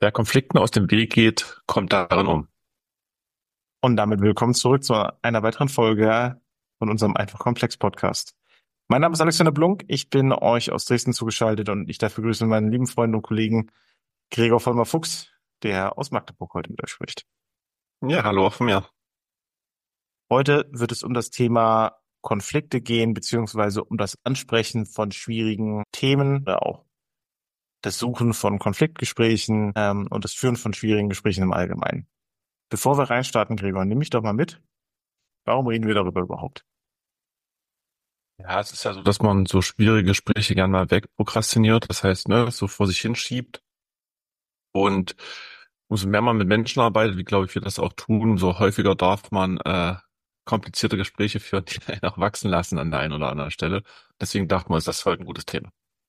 Wer Konflikten aus dem Weg geht, kommt darin um. Und damit willkommen zurück zu einer weiteren Folge von unserem Einfach-Komplex-Podcast. Mein Name ist Alexander Blunk, ich bin euch aus Dresden zugeschaltet und ich darf begrüßen meinen lieben Freund und Kollegen Gregor Vollmer-Fuchs, der aus Magdeburg heute mit euch spricht. Ja, hallo auch von mir. Heute wird es um das Thema Konflikte gehen, beziehungsweise um das Ansprechen von schwierigen Themen oder auch das Suchen von Konfliktgesprächen und das Führen von schwierigen Gesprächen im Allgemeinen. Bevor wir reinstarten, Gregor, nimm mich doch mal mit. Warum reden wir darüber überhaupt? Ja, es ist ja so, dass man so schwierige Gespräche gerne mal wegprokrastiniert. Das heißt, ne, so vor sich hinschiebt. Und umso mehr man mit Menschen arbeitet, wie glaube ich wir das auch tun, umso häufiger darf man komplizierte Gespräche führen, die einen auch wachsen lassen an der einen oder anderen Stelle. Deswegen dachten wir uns, das ist heute ein gutes Thema.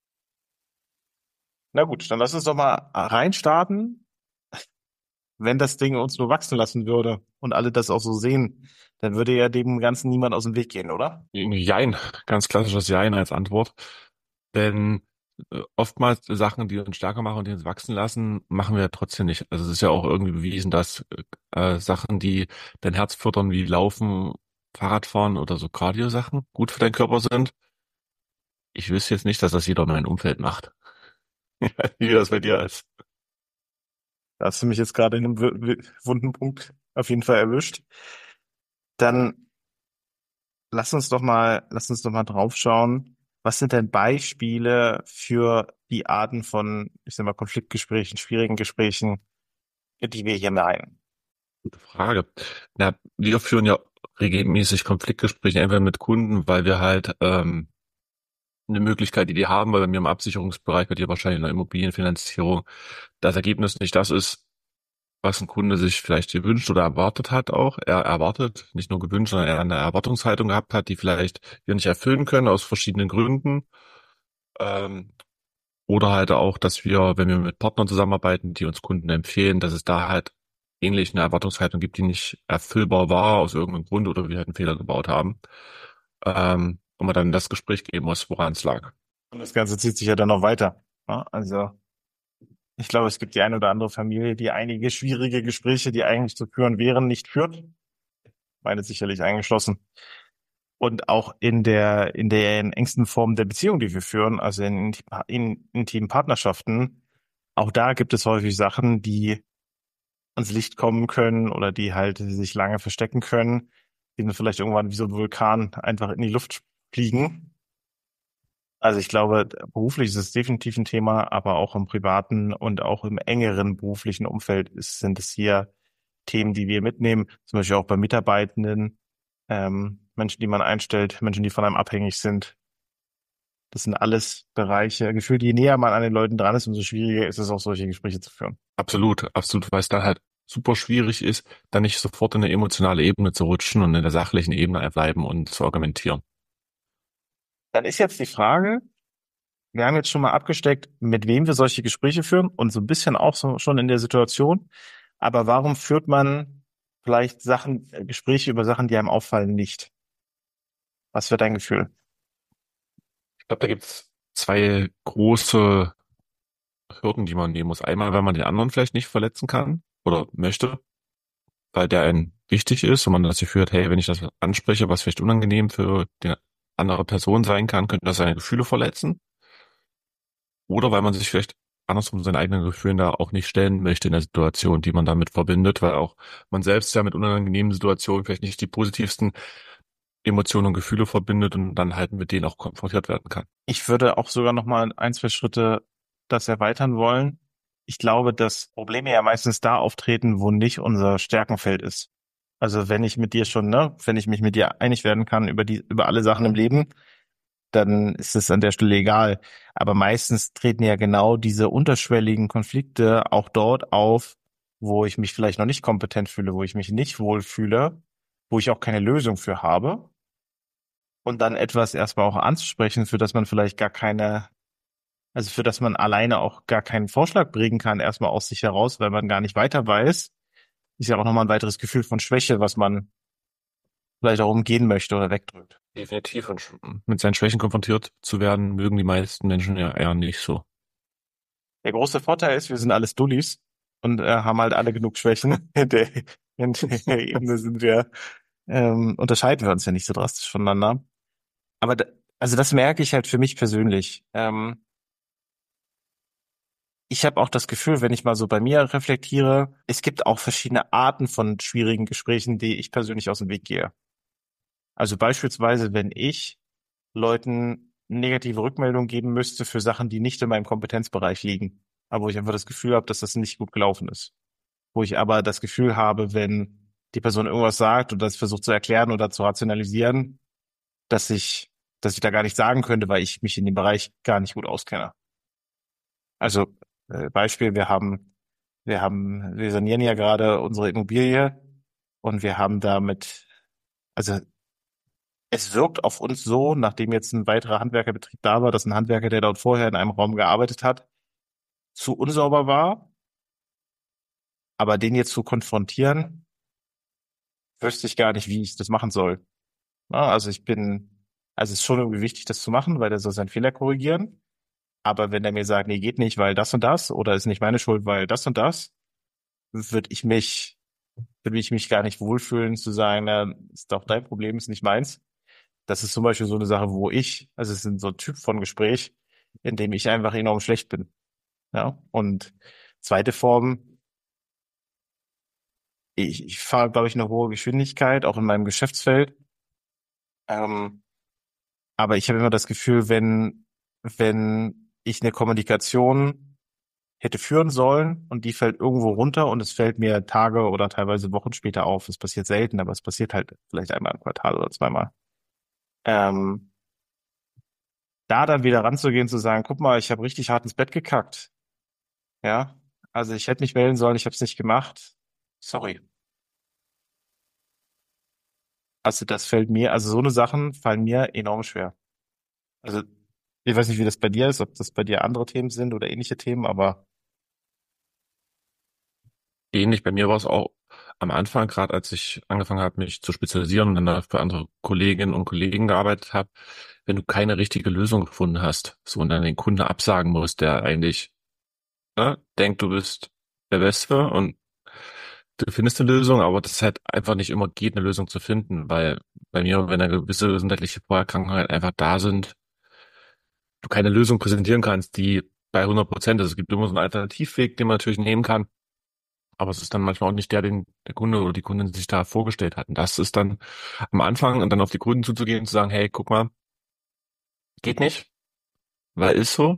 Na gut, dann lass uns doch mal reinstarten. Wenn das Ding uns nur wachsen lassen würde und alle das auch so sehen, dann würde ja dem Ganzen niemand aus dem Weg gehen, oder? Jein, ganz klassisches Jein als Antwort. Denn oftmals Sachen, die uns stärker machen und die uns wachsen lassen, machen wir ja trotzdem nicht. Also es ist ja auch irgendwie bewiesen, dass Sachen, die dein Herz fördern, wie Laufen, Fahrradfahren oder so Cardio-Sachen, gut für deinen Körper sind. Ich wüsste jetzt nicht, dass das jeder in meinem Umfeld macht. Wie das bei dir ist. Da hast du mich jetzt gerade in einem wunden Punkt auf jeden Fall erwischt. Dann lass uns doch mal drauf schauen. Was sind denn Beispiele für die Arten von, ich sag mal, Konfliktgesprächen, schwierigen Gesprächen, die wir hier meinen? Gute Frage. Na, wir führen ja regelmäßig Konfliktgespräche, entweder mit Kunden, weil wir halt eine Möglichkeit, die haben, weil bei mir im Absicherungsbereich, bei dir wahrscheinlich in der Immobilienfinanzierung, das Ergebnis nicht das ist, was ein Kunde sich vielleicht gewünscht oder erwartet hat auch. Er erwartet, nicht nur gewünscht, sondern er eine Erwartungshaltung gehabt hat, die vielleicht wir nicht erfüllen können aus verschiedenen Gründen. Ähm, oder halt auch, dass wir, wenn wir mit Partnern zusammenarbeiten, die uns Kunden empfehlen, dass es da halt ähnlich eine Erwartungshaltung gibt, die nicht erfüllbar war aus irgendeinem Grund oder wir halt einen Fehler gebaut haben. Und man dann in das Gespräch gehen muss, woran es lag. Und das Ganze zieht sich ja dann noch weiter. Ja, also ich glaube, es gibt die eine oder andere Familie, die einige schwierige Gespräche, die eigentlich zu führen wären, nicht führt. Meine sicherlich eingeschlossen. Und auch in der engsten Form der Beziehung, die wir führen, also in intimen Partnerschaften, auch da gibt es häufig Sachen, die ans Licht kommen können oder die halt sich lange verstecken können, die dann vielleicht irgendwann wie so ein Vulkan einfach in die Luft fliegen. Also ich glaube, beruflich ist es definitiv ein Thema, aber auch im privaten und auch im engeren beruflichen Umfeld sind es hier Themen, die wir mitnehmen, zum Beispiel auch bei Mitarbeitenden, Menschen, die man einstellt, Menschen, die von einem abhängig sind. Das sind alles Bereiche. Gefühlt, je näher man an den Leuten dran ist, umso schwieriger ist es auch, solche Gespräche zu führen. Absolut, absolut, weil es dann halt super schwierig ist, dann nicht sofort in eine emotionale Ebene zu rutschen und in der sachlichen Ebene bleiben und zu argumentieren. Dann ist jetzt die Frage, wir haben jetzt schon mal abgesteckt, mit wem wir solche Gespräche führen und so ein bisschen auch so schon in der Situation. Aber warum führt man vielleicht Gespräche über Sachen, die einem auffallen, nicht? Was wird dein Gefühl? Ich glaube, da gibt's zwei große Hürden, die man nehmen muss. Einmal, weil man den anderen vielleicht nicht verletzen kann oder möchte, weil der einen wichtig ist und man das Gefühl hat, hey, wenn ich das anspreche, was vielleicht unangenehm für die andere Person sein kann, könnte das seine Gefühle verletzen. Oder weil man sich vielleicht andersrum seinen eigenen Gefühlen da auch nicht stellen möchte in der Situation, die man damit verbindet, weil auch man selbst ja mit unangenehmen Situationen vielleicht nicht die positivsten Emotionen und Gefühle verbindet und dann halt mit denen auch konfrontiert werden kann. Ich würde auch sogar noch mal ein, zwei Schritte das erweitern wollen. Ich glaube, dass Probleme ja meistens da auftreten, wo nicht unser Stärkenfeld ist. Also wenn ich mit dir schon, ne, wenn ich mich mit dir einig werden kann über alle Sachen im Leben, dann ist es an der Stelle egal. Aber meistens treten ja genau diese unterschwelligen Konflikte auch dort auf, wo ich mich vielleicht noch nicht kompetent fühle, wo ich mich nicht wohlfühle, wo ich auch keine Lösung für habe. Und dann etwas erstmal auch anzusprechen, für das man vielleicht gar keine, also für das man alleine auch gar keinen Vorschlag bringen kann, erstmal aus sich heraus, weil man gar nicht weiter weiß, ist ja auch nochmal ein weiteres Gefühl von Schwäche, was man vielleicht auch umgehen möchte oder wegdrückt. Definitiv. Und mit seinen Schwächen konfrontiert zu werden, mögen die meisten Menschen ja eher nicht so. Der große Vorteil ist, wir sind alles Dullis. und haben halt alle genug Schwächen. In der Ebene sind wir, unterscheiden wir uns ja nicht so drastisch voneinander. Aber also das merke ich halt für mich persönlich. Ich habe auch das Gefühl, wenn ich mal so bei mir reflektiere, es gibt auch verschiedene Arten von schwierigen Gesprächen, die ich persönlich aus dem Weg gehe. Also beispielsweise, wenn ich Leuten negative Rückmeldungen geben müsste für Sachen, die nicht in meinem Kompetenzbereich liegen, aber wo ich einfach das Gefühl habe, dass das nicht gut gelaufen ist. Wo ich aber das Gefühl habe, wenn die Person irgendwas sagt und das versucht zu erklären oder zu rationalisieren, dass ich, dass ich da gar nicht sagen könnte, weil ich mich in dem Bereich gar nicht gut auskenne. Also Beispiel, wir sanieren ja gerade unsere Immobilie und wir haben damit, also es wirkt auf uns so, nachdem jetzt ein weiterer Handwerkerbetrieb da war, dass ein Handwerker, der dort vorher in einem Raum gearbeitet hat, zu unsauber war, aber den jetzt zu konfrontieren, wüsste ich gar nicht, wie ich das machen soll. Ja, also es ist schon irgendwie wichtig, das zu machen, weil der soll seinen Fehler korrigieren. Aber wenn er mir sagt, nee, geht nicht, weil das und das, oder ist nicht meine Schuld, weil das und das, würde ich mich, würde ich mich gar nicht wohlfühlen zu sagen, na, ist doch dein Problem, ist nicht meins. Das ist zum Beispiel so eine Sache, also es ist so ein Typ von Gespräch, in dem ich einfach enorm schlecht bin. Ja, und zweite Form, ich fahre, glaube ich, eine hohe Geschwindigkeit, auch in meinem Geschäftsfeld. Ähm, aber ich habe immer das Gefühl, wenn ich eine Kommunikation hätte führen sollen und die fällt irgendwo runter und es fällt mir Tage oder teilweise Wochen später auf. Es passiert selten, aber es passiert halt vielleicht einmal im Quartal oder zweimal. Ähm, Da dann wieder ranzugehen, zu sagen, guck mal, ich habe richtig hart ins Bett gekackt. Ja, also ich hätte mich melden sollen, ich habe es nicht gemacht. Sorry. Also das fällt mir, also so eine Sachen fallen mir enorm schwer. Also ich weiß nicht, wie das bei dir ist, ob das bei dir andere Themen sind oder ähnliche Themen, aber Ähnlich, bei mir war es auch am Anfang, gerade als ich angefangen habe, mich zu spezialisieren und dann für andere Kolleginnen und Kollegen gearbeitet habe, wenn du keine richtige Lösung gefunden hast, so und dann den Kunden absagen musst, der eigentlich denkt, du bist der Beste und du findest eine Lösung, aber das halt einfach nicht immer geht, eine Lösung zu finden, weil bei mir, wenn eine gewisse gesundheitliche Vorerkrankungen halt einfach da sind, du keine Lösung präsentieren kannst, die bei 100% ist. Es gibt immer so einen Alternativweg, den man natürlich nehmen kann, aber es ist dann manchmal auch nicht der, den der Kunde oder die Kundin sich da vorgestellt hat. Und das ist dann am Anfang und dann auf die Kunden zuzugehen und zu sagen, hey, guck mal, geht nicht, weil ist so,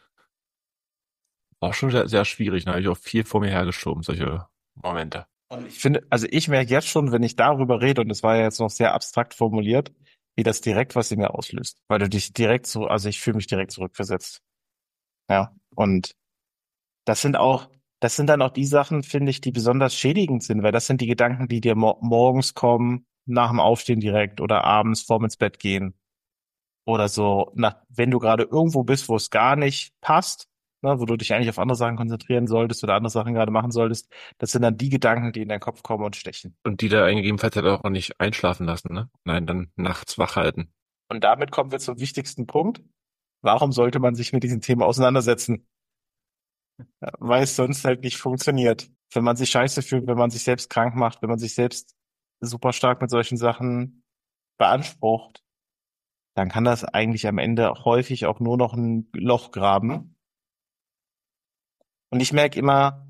auch schon sehr, sehr schwierig. Da habe ich auch viel vor mir hergeschoben, solche Momente. und ich finde, also ich merke jetzt schon, wenn ich darüber rede, und das war ja jetzt noch sehr abstrakt formuliert, wie das direkt was in mir auslöst. Weil du dich direkt so, also ich fühle mich direkt zurückversetzt. Ja. Und das sind dann auch die Sachen, finde ich, die besonders schädigend sind, weil das sind die Gedanken, die dir morgens kommen, nach dem Aufstehen direkt oder abends vorm ins Bett gehen oder so, wenn du gerade irgendwo bist, wo es gar nicht passt, ne, wo du dich eigentlich auf andere Sachen konzentrieren solltest oder andere Sachen gerade machen solltest, das sind dann die Gedanken, die in deinen Kopf kommen und stechen. Und die da gegebenenfalls halt auch nicht einschlafen lassen, ne? Nein, dann nachts wach halten. Und damit kommen wir zum wichtigsten Punkt. Warum sollte man sich mit diesen Themen auseinandersetzen? Ja, weil es sonst halt nicht funktioniert. Wenn man sich scheiße fühlt, wenn man sich selbst krank macht, wenn man sich selbst super stark mit solchen Sachen beansprucht, dann kann das eigentlich am Ende häufig auch nur noch ein Loch graben. Und ich merke immer,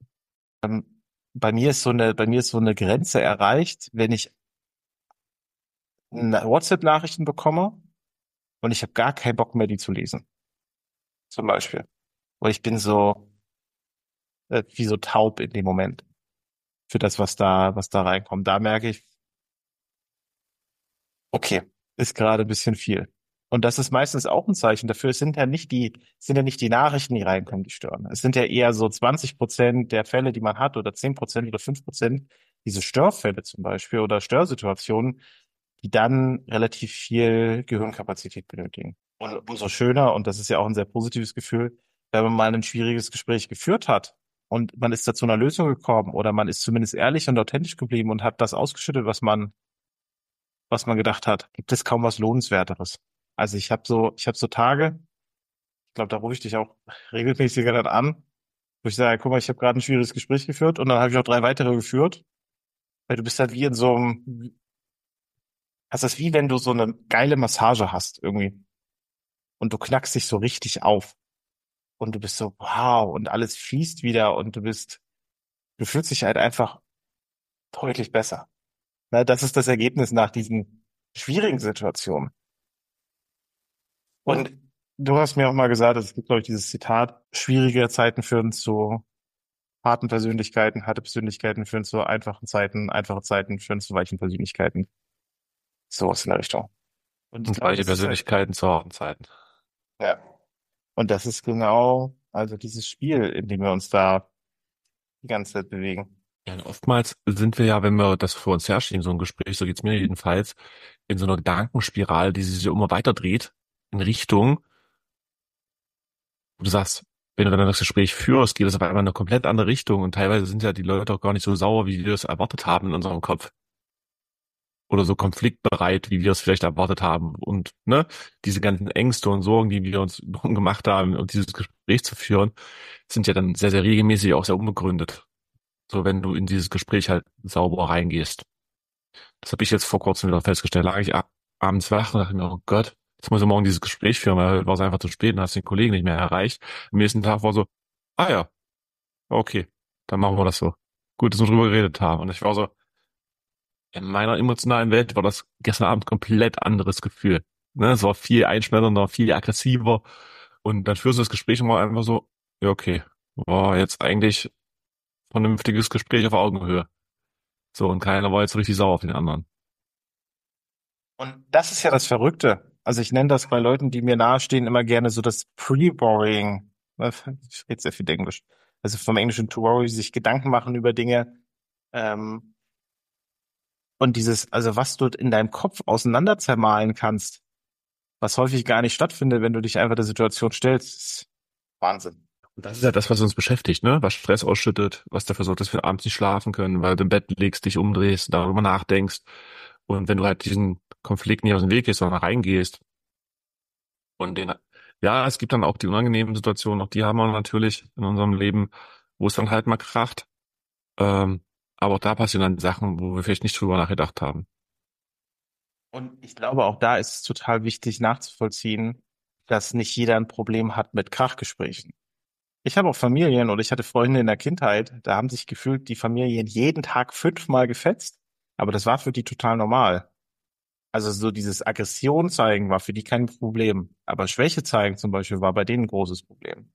bei mir ist so eine Grenze erreicht, wenn ich WhatsApp-Nachrichten bekomme und ich habe gar keinen Bock mehr, die zu lesen. Zum Beispiel. Weil ich bin so, wie so taub in dem Moment für das, was da reinkommt. Da merke ich, okay, ist gerade ein bisschen viel. Und das ist meistens auch ein Zeichen dafür. Es sind ja nicht die Nachrichten, die reinkommen, die stören. Es sind ja eher so 20% der Fälle, die man hat, oder 10% oder 5%, diese Störfälle zum Beispiel oder Störsituationen, die dann relativ viel Gehirnkapazität benötigen. Und umso schöner, und das ist ja auch ein sehr positives Gefühl, wenn man mal ein schwieriges Gespräch geführt hat und man ist da zu einer Lösung gekommen oder man ist zumindest ehrlich und authentisch geblieben und hat das ausgeschüttet, was man gedacht hat, gibt es kaum was Lohnenswerteres. Also ich habe so Tage, ich glaube, da rufe ich dich auch regelmäßiger dann an, Wo ich sage, guck mal, ich habe gerade ein schwieriges Gespräch geführt und dann habe ich noch 3 weitere geführt, weil du bist halt wie in so einem, also das ist wie wenn du so eine geile Massage hast irgendwie und du knackst dich so richtig auf und du bist so, wow, und alles fließt wieder und du fühlst dich halt einfach deutlich besser. Na, das ist das Ergebnis nach diesen schwierigen Situationen. Und du hast mir auch mal gesagt, es gibt, glaube ich, dieses Zitat, schwierige Zeiten führen zu harten Persönlichkeiten, harte Persönlichkeiten führen zu einfachen Zeiten, einfache Zeiten führen zu weichen Persönlichkeiten. Sowas in der Richtung. Und ich Und glaube, beide das ist halt, Persönlichkeiten zu harten Zeiten. ja. Und das ist genau, also dieses Spiel, in dem wir uns da die ganze Zeit bewegen. Ja, und oftmals sind wir ja, wenn wir das vor uns herschieben, so ein Gespräch, so geht's mir jedenfalls, in so einer Gedankenspirale, die sich immer weiter dreht, in Richtung, wo du sagst, wenn du dann das Gespräch führst, geht es auf einmal in eine komplett andere Richtung und teilweise sind ja die Leute auch gar nicht so sauer, wie wir es erwartet haben in unserem Kopf. Oder so konfliktbereit, wie wir es vielleicht erwartet haben. Und ne, diese ganzen Ängste und Sorgen, die wir uns drum gemacht haben, um dieses Gespräch zu führen, sind ja dann sehr, sehr regelmäßig auch sehr unbegründet. So, wenn du in dieses Gespräch halt sauber reingehst. Das habe ich jetzt vor kurzem wieder festgestellt. Lag ich abends wach und dachte mir, oh Gott, jetzt muss ich morgen dieses Gespräch führen, weil war es einfach zu spät und hast den Kollegen nicht mehr erreicht. Am nächsten Tag war so, ah ja, okay, dann machen wir das so. Gut, dass wir drüber geredet haben. Und ich war so, in meiner emotionalen Welt war das gestern Abend komplett anderes Gefühl. Ne, es war viel einschneidernder, viel aggressiver. Und dann führst du das Gespräch und war einfach so, ja, okay, war jetzt eigentlich vernünftiges Gespräch auf Augenhöhe. So, und keiner war jetzt so richtig sauer auf den anderen. Und das ist ja das Verrückte. Also ich nenne das bei Leuten, die mir nahestehen, immer gerne so das Pre-Worrying. Ich rede sehr viel Englisch. Also vom Englischen to worry, sich Gedanken machen über Dinge. Ähm, und dieses, also was du in deinem Kopf auseinander zermalen kannst, was häufig gar nicht stattfindet, wenn du dich einfach der Situation stellst, ist Wahnsinn. Und das ist ja das, was uns beschäftigt, ne? Was Stress ausschüttet, was dafür sorgt, dass wir abends nicht schlafen können, weil du im Bett liegst, dich umdrehst, darüber nachdenkst. Und wenn du halt diesen Konflikt nicht aus dem Weg gehst, sondern reingehst und den, ja, es gibt dann auch die unangenehmen Situationen, auch die haben wir natürlich in unserem Leben, wo es dann halt mal kracht. Ähm, aber auch da passieren dann Sachen, wo wir vielleicht nicht drüber nachgedacht haben. Und ich glaube, auch da ist es total wichtig nachzuvollziehen, dass nicht jeder ein Problem hat mit Krachgesprächen. Ich habe auch Familien oder ich hatte Freunde in der Kindheit, da haben sich gefühlt die Familien jeden Tag 5-mal gefetzt, aber das war für die total normal. Also so dieses Aggression zeigen war für die kein Problem, aber Schwäche zeigen zum Beispiel war bei denen ein großes Problem.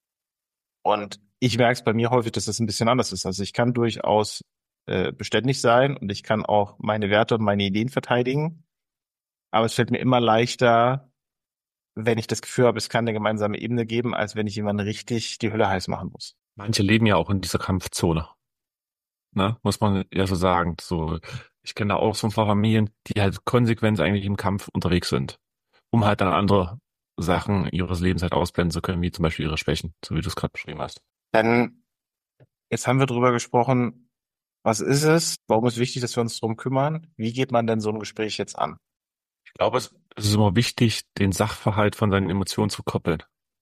Und ich merke es bei mir häufig, dass das ein bisschen anders ist. Also ich kann durchaus beständig sein und ich kann auch meine Werte und meine Ideen verteidigen, aber es fällt mir immer leichter, wenn ich das Gefühl habe, es kann eine gemeinsame Ebene geben, als wenn ich jemanden richtig die Hölle heiß machen muss. Manche leben ja auch in dieser Kampfzone, ne? Muss man ja so sagen. So, ich kenne da auch so ein paar Familien, die halt konsequent eigentlich im Kampf unterwegs sind, um halt dann andere Sachen ihres Lebens halt ausblenden zu können, wie zum Beispiel ihre Schwächen, so wie du es gerade beschrieben hast. Denn jetzt haben wir drüber gesprochen, was ist es? Warum ist wichtig, dass wir uns drum kümmern? Wie geht man denn so ein Gespräch jetzt an? Ich glaube, es ist immer wichtig, den Sachverhalt von seinen Emotionen zu koppeln.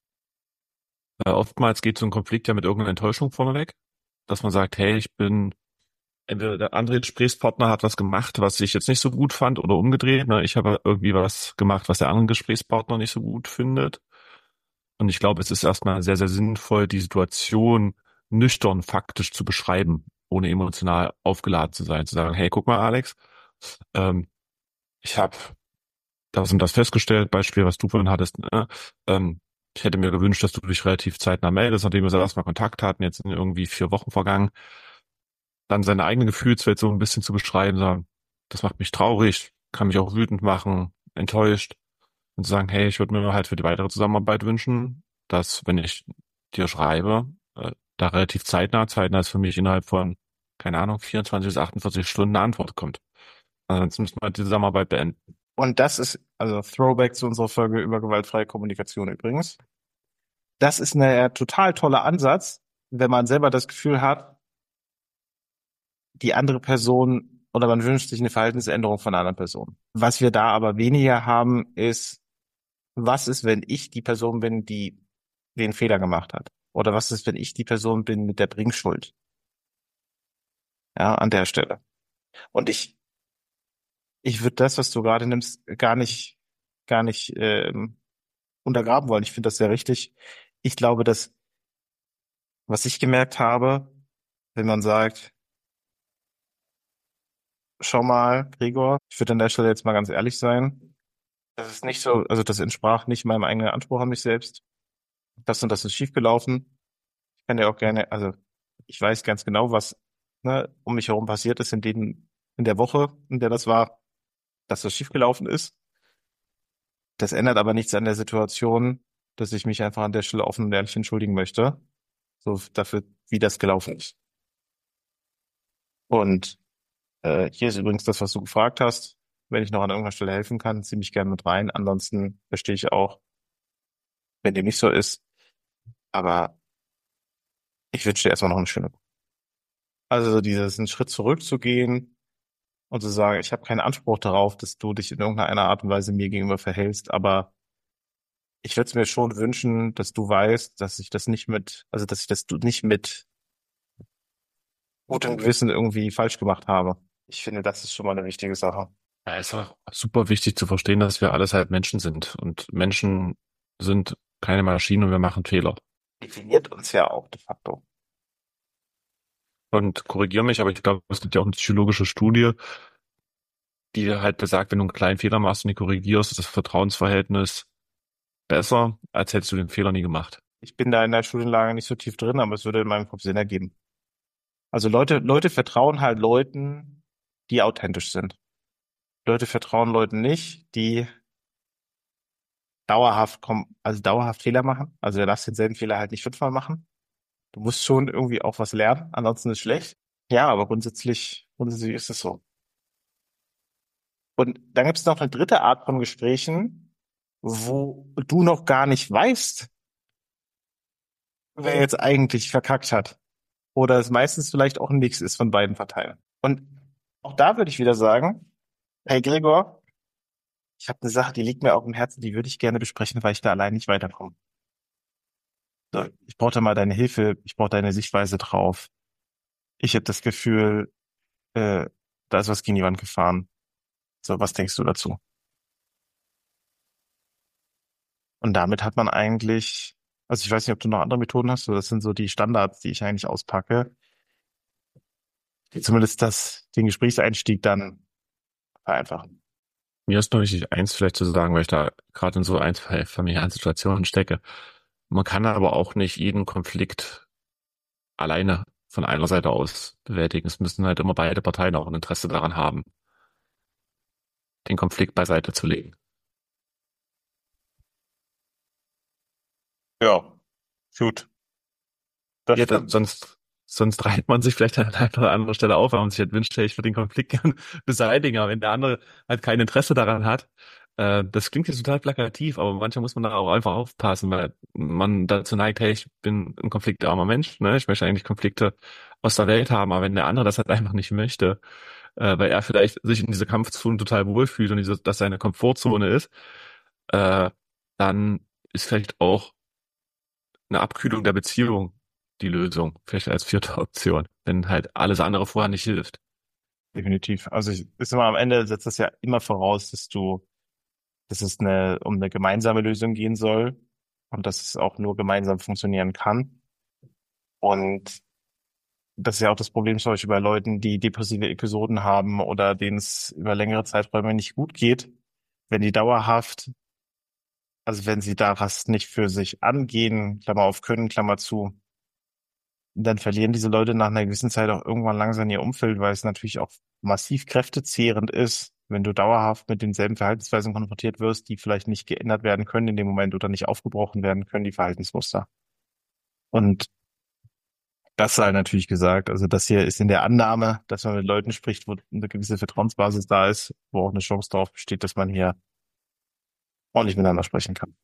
Oftmals geht so ein Konflikt ja mit irgendeiner Enttäuschung vorneweg, dass man sagt, hey, ich bin, entweder der andere Gesprächspartner hat was gemacht, was ich jetzt nicht so gut fand, oder umgedreht, ne? Ich habe irgendwie was gemacht, was der andere Gesprächspartner nicht so gut findet. Und ich glaube, es ist erstmal sehr, sehr sinnvoll, die Situation nüchtern, faktisch zu beschreiben, ohne emotional aufgeladen zu sein, zu sagen, hey, guck mal, Alex, ähm, ich habe das und das festgestellt, Beispiel, was du vorhin hattest, ne? Ich hätte mir gewünscht, dass du dich relativ zeitnah meldest, nachdem wir das erste Mal Kontakt hatten, jetzt sind irgendwie 4 Wochen vergangen, dann seine eigene Gefühlswelt so ein bisschen zu beschreiben, sagen, das macht mich traurig, kann mich auch wütend machen, enttäuscht und zu sagen, hey, ich würde mir halt für die weitere Zusammenarbeit wünschen, dass, wenn ich dir schreibe, da relativ zeitnah ist für mich innerhalb von, keine Ahnung, 24 bis 48 Stunden eine Antwort kommt. Ansonsten müssen wir die Zusammenarbeit beenden. Und das ist, also Throwback zu unserer Folge über gewaltfreie Kommunikation übrigens. Das ist ein total toller Ansatz, wenn man selber das Gefühl hat, die andere Person oder man wünscht sich eine Verhaltensänderung von einer anderen Person. Was wir da aber weniger haben, ist, was ist, wenn ich die Person bin, die den Fehler gemacht hat? Oder was ist, wenn ich die Person bin mit der Bringschuld? Ja, an der Stelle. Und ich würde das, was du gerade nimmst, gar nicht untergraben wollen. Ich finde das sehr richtig. Ich glaube, dass, was ich gemerkt habe, wenn man sagt, schau mal, Gregor, ich würde an der Stelle jetzt mal ganz ehrlich sein, das ist nicht so, also das entsprach nicht meinem eigenen Anspruch an mich selbst. Das und das ist schiefgelaufen. Ich kann ja auch gerne, also ich weiß ganz genau, was um mich herum passiert ist in der Woche, in der das war, dass das schiefgelaufen ist. Das ändert aber nichts an der Situation, dass ich mich einfach an der Stelle offen und ehrlich entschuldigen möchte, so dafür, wie das gelaufen ist. Und hier ist übrigens das, was du gefragt hast. Wenn ich noch an irgendeiner Stelle helfen kann, zieh mich gerne mit rein. Ansonsten verstehe ich auch, wenn dem nicht so ist. Aber ich wünsche dir erstmal noch eine schöne Woche. Also so dieses einen Schritt zurückzugehen und zu sagen, ich habe keinen Anspruch darauf, dass du dich in irgendeiner Art und Weise mir gegenüber verhältst, aber ich würde es mir schon wünschen, dass du weißt, dass ich das nicht mit, also dass ich das du nicht mit gutem Gewissen irgendwie falsch gemacht habe. Ich finde, das ist schon mal eine wichtige Sache. Ja, ist auch super wichtig zu verstehen, dass wir alles halt Menschen sind. Und Menschen sind keine Maschinen und wir machen Fehler. Definiert uns ja auch de facto. Und korrigiere mich, aber ich glaube, es gibt ja auch eine psychologische Studie, die halt besagt, wenn du einen kleinen Fehler machst und die korrigierst, ist das Vertrauensverhältnis besser, als hättest du den Fehler nie gemacht. Ich bin da in der Studienlage nicht so tief drin, aber es würde in meinem Kopf Sinn ergeben. Also Leute vertrauen halt Leuten, die authentisch sind. Leute vertrauen Leuten nicht, die also dauerhaft Fehler machen. Also du darfst denselben Fehler halt nicht fünfmal machen. Du musst schon irgendwie auch was lernen, ansonsten ist schlecht. Ja, aber grundsätzlich ist es so. Und dann gibt es noch eine dritte Art von Gesprächen, wo du noch gar nicht weißt, wer jetzt eigentlich verkackt hat. Oder es meistens vielleicht auch ein Mix ist von beiden Parteien. Und auch da würde ich wieder sagen, hey Gregor, ich habe eine Sache, die liegt mir auf dem Herzen, die würde ich gerne besprechen, weil ich da allein nicht weiterkomme. So, ich brauche da mal deine Hilfe, ich brauche deine Sichtweise drauf. Ich habe das Gefühl, äh, da ist was gegen die Wand gefahren. So, was denkst du dazu? Und damit hat man eigentlich, also ich weiß nicht, ob du noch andere Methoden hast, aber das sind so die Standards, die ich eigentlich auspacke, die zumindest den Gesprächseinstieg dann vereinfachen. Mir ist nur wichtig, eins vielleicht zu sagen, weil ich da gerade in so ein, zwei familiären Situationen stecke. Man kann aber auch nicht jeden Konflikt alleine von einer Seite aus bewältigen. Es müssen halt immer beide Parteien auch ein Interesse daran haben, den Konflikt beiseite zu legen. Ja, gut, das Ja, stimmt. sonst reiht man sich vielleicht an einer oder anderen Stelle auf, weil man sich halt wünscht, hey, ich würde den Konflikt gern beseitigen, aber wenn der andere halt kein Interesse daran hat, das klingt jetzt total plakativ, aber manchmal muss man da auch einfach aufpassen, weil man dazu neigt, hey, ich bin ein konfliktarmer Mensch, ne? Ich möchte eigentlich Konflikte aus der Welt haben, aber wenn der andere das halt einfach nicht möchte, weil er vielleicht sich in dieser Kampfzone total wohlfühlt und das seine Komfortzone ist, äh, dann ist vielleicht auch eine Abkühlung der Beziehung die Lösung, vielleicht als vierte Option, wenn halt alles andere vorher nicht hilft. Definitiv. Also ist immer am Ende setzt das ja immer voraus, dass es um eine gemeinsame Lösung gehen soll und dass es auch nur gemeinsam funktionieren kann. Und das ist ja auch das Problem zum Beispiel bei Leuten, die depressive Episoden haben oder denen es über längere Zeiträume nicht gut geht, wenn die dauerhaft, also wenn sie das nicht für sich angehen, Klammer auf können, Klammer zu, dann verlieren diese Leute nach einer gewissen Zeit auch irgendwann langsam ihr Umfeld, weil es natürlich auch massiv kräftezehrend ist, wenn du dauerhaft mit denselben Verhaltensweisen konfrontiert wirst, die vielleicht nicht geändert werden können in dem Moment oder nicht aufgebrochen werden können, die Verhaltensmuster. Und das sei natürlich gesagt. Also das hier ist in der Annahme, dass man mit Leuten spricht, wo eine gewisse Vertrauensbasis da ist, wo auch eine Chance darauf besteht, dass man hier ordentlich miteinander sprechen kann.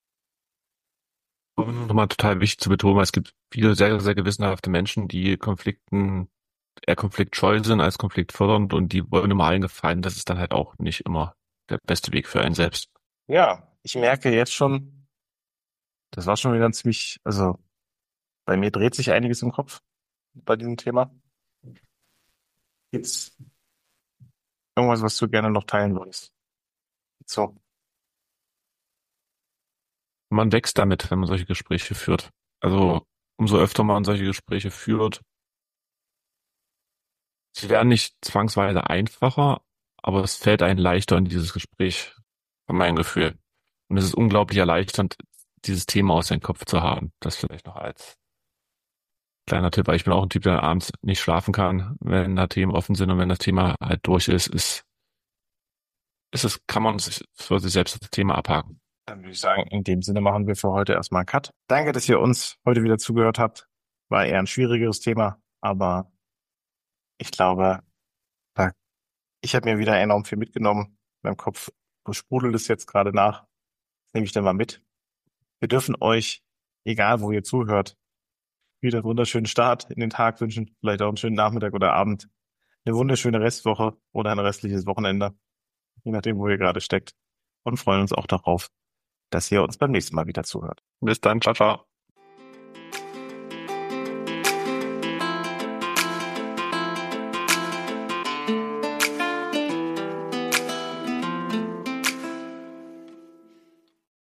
Und nochmal total wichtig zu betonen, weil es gibt viele sehr, sehr gewissenhafte Menschen, die Konflikten eher konfliktscheu sind als konfliktfördernd und die wollen immer allen gefallen. Das ist dann halt auch nicht immer der beste Weg für einen selbst. Ja, ich merke jetzt schon, das war schon wieder ein ziemlich, also Bei mir dreht sich einiges im Kopf bei diesem Thema. Gibt's irgendwas, was du gerne noch teilen würdest? So, Man wächst damit, wenn man solche Gespräche führt. Also umso öfter man solche Gespräche führt, sie werden nicht zwangsweise einfacher, aber es fällt einem leichter in dieses Gespräch, von meinem Gefühl. Und es ist unglaublich erleichternd, dieses Thema aus seinem Kopf zu haben. Das vielleicht noch als kleiner Tipp, weil ich bin auch ein Typ, der abends nicht schlafen kann, wenn da Themen offen sind und wenn das Thema halt durch kann man sich für sich selbst das Thema abhaken. dann würde ich sagen, in dem Sinne machen wir für heute erstmal einen Cut. Danke, dass ihr uns heute wieder zugehört habt. War eher ein schwierigeres Thema, aber ich glaube, da, ich habe mir wieder enorm viel mitgenommen. Mein Kopf sprudelt es jetzt gerade nach. Das nehme ich dann mal mit. Wir dürfen euch, egal wo ihr zuhört, wieder einen wunderschönen Start in den Tag wünschen. Vielleicht auch einen schönen Nachmittag oder Abend. Eine wunderschöne Restwoche oder ein restliches Wochenende, je nachdem, wo ihr gerade steckt. Und freuen uns auch darauf, dass ihr uns beim nächsten Mal wieder zuhört. Bis dann, ciao, ciao.